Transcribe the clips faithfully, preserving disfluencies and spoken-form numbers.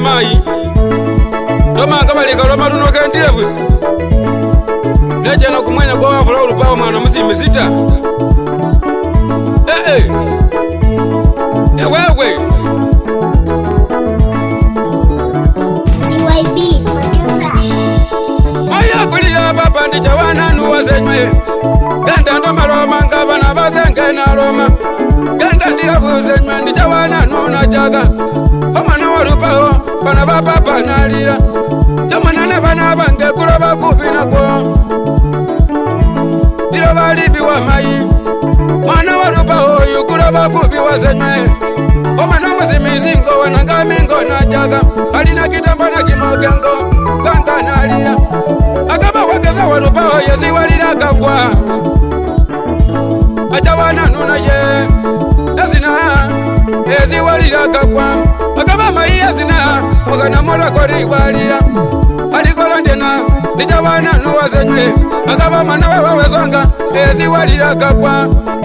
mai Toma kabali kaloma tuno kentile busi Leche na kumwenya kwa wafula ulupawa mwana musimi sita Eh eh Ya wewe T Y B Maya kulila papa ndicha wananu wasenywe Ganda ndo maroma ngabana basenge na roma Ganda ndila busenywe ndicha wananu na jaga Omana warupaho bana bapa nalira Jamana ne bana bange kuloba kupina kwa Dilo balibi wa mai Mwana warupaho yukuloba kupi wasenywe Omana musimizingo wananga mingo na jaga Halina kitamba na kimogengo Ganga nalira Agaba wakeza warupaho yezi walira kakwa Acha wananu ye Ezina Ezi walira kakwa Agaba mai ezina Wakana mora kori walira Alikolo ndena Dija wananu wasenywe Agaba mana wewe songa Ezi walira kakwa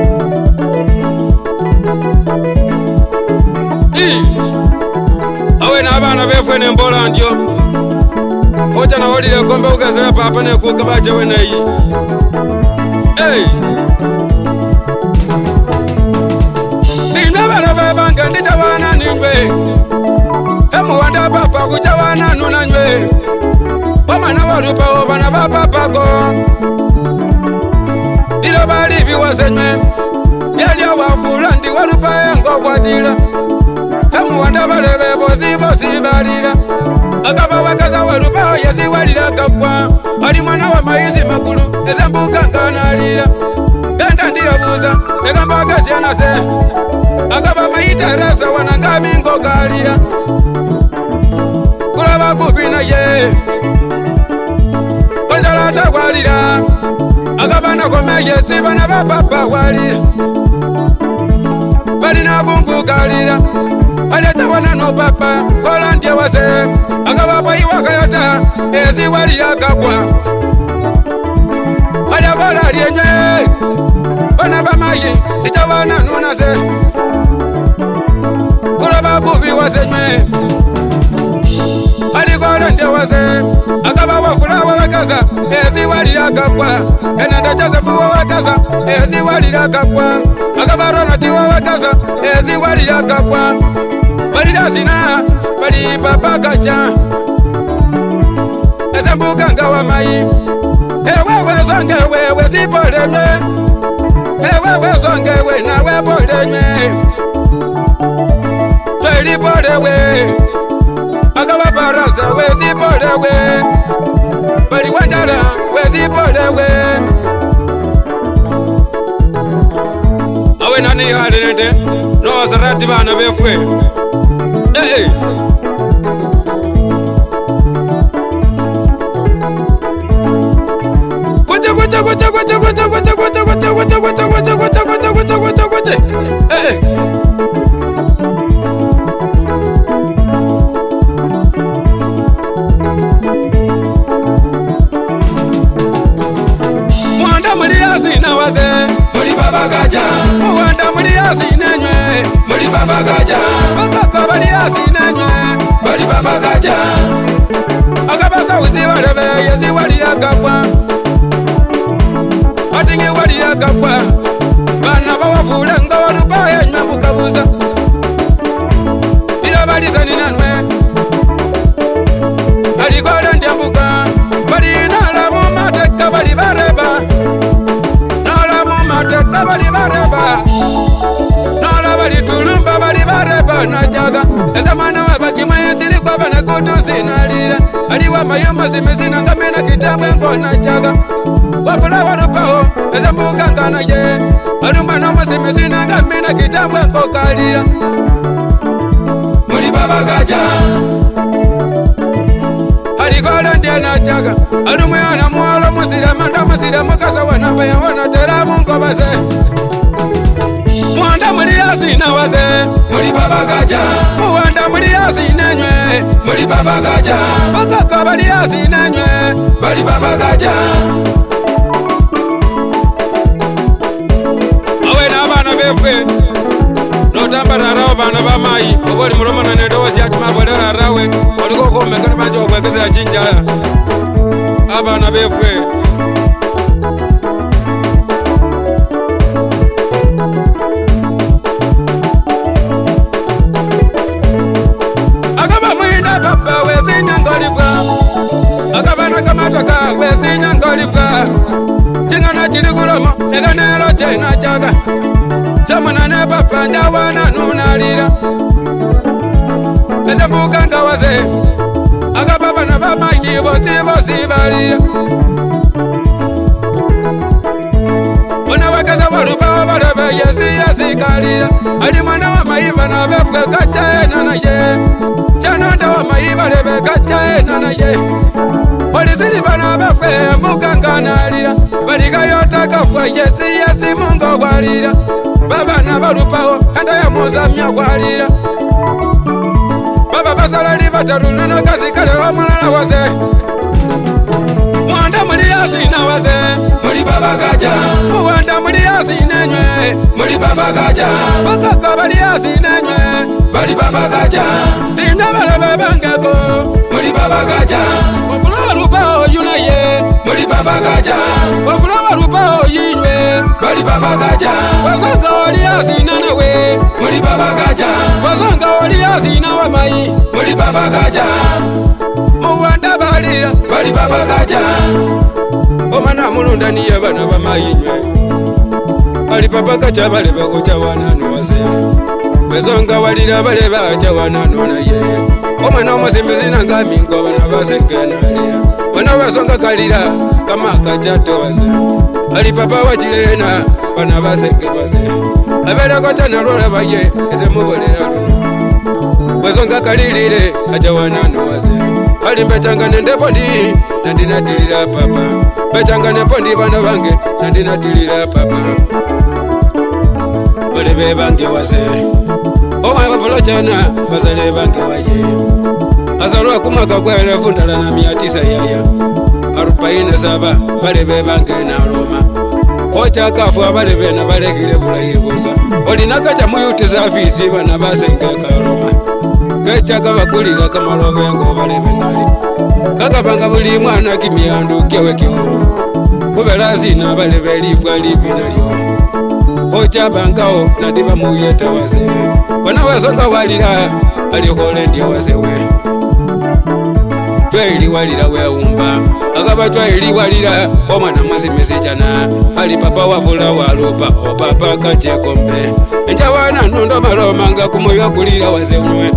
Ii Awe na abana befwene mbola ndio Ocha na holile kombe ukasewe papa ne kukabache wena hii Hey Nina bana bebanga ndita wana niwe Hemu wanda papa kucha wana nuna nywe Wamana warupa obana bapa pako Dilo balibi wasenywe Yali wafula ndi warupa engo kwa dila Hemu wanda balebe bosi bosi balila Agaba wakaza warupa yesi walila kakwa Ali mwana wa maizi makulu Ezembuka nkanalila Ganda ndilo buza Negamba kasi anase Agaba maita rasa wananga mingo kalila Kulaba kupina ye Konjala takwalila Agaba nakome yesi bana bapapa walila Balina bungu kalila Aleta wana no papa Kolandia wase Agaba pai wakayota Ezi walila kakwa Alia kola lienye Bana bamayi Ita wana nuna se Kulaba kubi wasenywe Ali kolandia wase Agaba wafula wawekaza Ezi walila kakwa Enanda Josefu wawekaza Ezi walila kakwa Agaba Ronati wawekaza Ezi walila kakwa Walila zina Bali papa kacha Ezembuka ngawa mai Ewewe zonge wewe zipolemwe Ewewe zonge we na we polemwe Tweli polewe Agaba baraza we zipolewe Bali wanjala we zipolewe Awe nani halilete No sarati bana befwe Eh eh Kucha kucha kucha kucha kucha kucha kucha kucha kucha kucha kucha kucha kucha kucha kucha kucha Eh eh Mwanda mulirasi na wase Muli baba gaja Mwanda mulirasi nenywe Muli baba gaja Makaka balirasi nenywe Muli baba gaja Agabasa usi walebe Yesi walira kapwa Atingi walira kapwa Bana bawafule nga walupa yenywe mukabuza Ila balisa ninanwe Alikole ndiambuka Bali nala mumateka bali bareba Nala mumateka bali bareba Nala bali tulumba bali bareba na jaga Eza mana wabaki maya sili kwa bana kutu sinalila Aliwa mayoma zimezina ngamena kitamwe mbona jaga Wafula warupao eza mbuka ngana ye Aluma noma zimezina ngamena kitamwe mbokalila Muli baba gaja Alikole ndiye na jaga Alumu yana mwalo musira manda musira mukasa wanamba ya wana tera mungo base Mwanda mulirasi na wase Muli baba gaja Mwanda mulirasi nenywe Muli baba gaja Makaka balirasi nenywe Muli baba gaja Awe na bana befwe notambara rawo bana bamayi oboli mulomana nedowo syatuma bolera rawe oliko komekana manje okwekeza chinjala abana befwe akaba mwinda papa wezinyangolifwa akabana kamataka wezinyangolifwa chingana chili kulomo ekanelo chena chaka chamwana ne papa njawana nunalira esembuka ngawase akababa na bamanyi bosi bosi balira ona wakasa walupa balebe yesi yesi kalira ali mwana wa mayiba na befwe kacha enana ye chanonda wa mayiba lebe kacha enana ye Polisili bana bafwe mukanga nalira balika yotaka fwa yesi yesi mungo gwalira baba na balupao enda ya mozamya gwalira baba basala li bataruna no kasi kale wa mulala wase mwanda muliyasi na wase muli baba gaja mwanda muliyasi nenywe muli baba gaja bakaka baliyasi nenywe bali baba gaja dinda bala bangako muli baba gaja wafulawa lupao yunaye muli baba gaja wafulawa lupao yinywe bali baba gaja wasanga waliyasi nanawe muli baba gaja wasanga waliyasi na wamayi muli baba gaja muwanda balira bali baba gaja omana mulunda niye bana bamayinywe bali baba gaja balebe kucha wananu wase Bezonga walira baleba achawana nona ye omwana omusimbizi nangami ngo bana basengenalira bana basonga kalira kama kachato wase ali papa wachilena bana basenge wase abera kocha nalora baye ese mubolera luno bezonga kalirire achawana no wase ali mbechanga nende pondi nandina tilira papa bechanga ne pondi bana bange nandina tilira papa balebe bange wase Oma wafulo chana basale banke waye Asarua kumaka kwa elefu ndala na mia tisa yaya Arubaini saba balebe banke na Roma Kocha kafua balebe na balekile bula yebusa Olinaka cha muyuti safisi bana basenge ka Roma Kecha kaba kulila kama robengo balebe ngali Kaka panga buli mwana kimiandu kiawe kimu Kubela zina balebe lifwa lipina liyo Kocha bangao na diba muyeta wase Wana wasonga walira alikole ndia wasewe Twaili walira we umba Akaba twaili walira omwana mwazimese chana Ali papa wafula walupa o papa kache kombe Enja wana nundo malomanga kumoyo kulira wasewe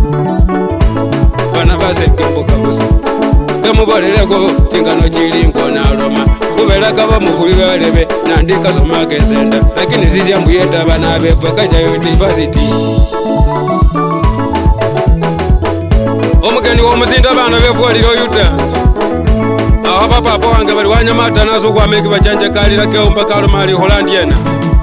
Wana base kembuka busa Kemuboleleko chingano chili nkona Roma Kubela kaba mufulira walebe nandika somake senda Lakini sisi ya mbuyeta bana befwe kaja university Omugeni womuzinda bana befwe waliro yuta Awa papa hapo wange bali wanyamata naso kwa meki bachanja kalira keumba kalomali Holandiena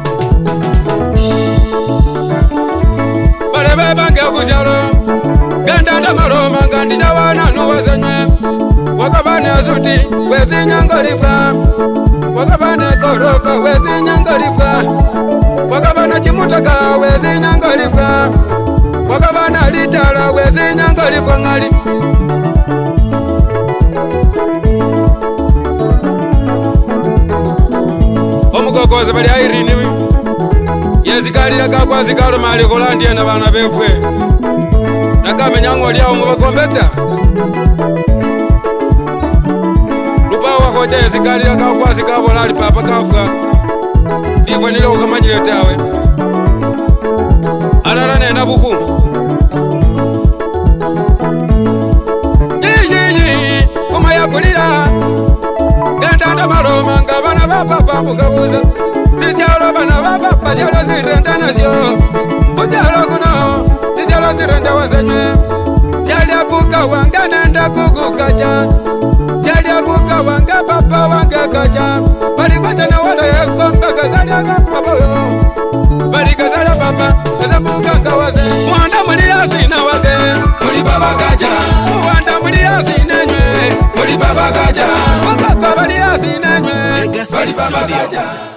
Balebe bange kujalo Gandanda maloma ngandija wana nuwazenywe Wakabane azuti wezi nyangolifwa Wakabane korofa wezi nyangolifwa Wakabane chimutaka wezi nyangolifwa Wakabane litala wezi nyangolifwa ngali Omukokoze bali airini Yezikalira kakwazi kalomali Holandiena bana befwe Nakamenya ngoli awo mubakombeta Lupawa kocha yezikalira kakwasi kabola ali papa kafwa Ndivyo nile ukamanyile tawe Alala nena buku Yiyiyyi kuma yakulira Gandanda maloma nga bana bapapa mukabuza Sisyalo bana bapapa syalo zirenda nasyo Kusyalo kuno Sisyalo zirenda wasenywe Syalya kuka wanga nenda kukukacha Syalya kuka wanga papa wanga kacha Bali kwacha na wala yekomba kazalya papa yo Bali kazalya papa kazabuka kawase Mwanda muliyasi na wase Muli baba kacha Mwanda muliyasi nenywe Muli baba kacha Wakaka baliyasi nenywe Bali baba kacha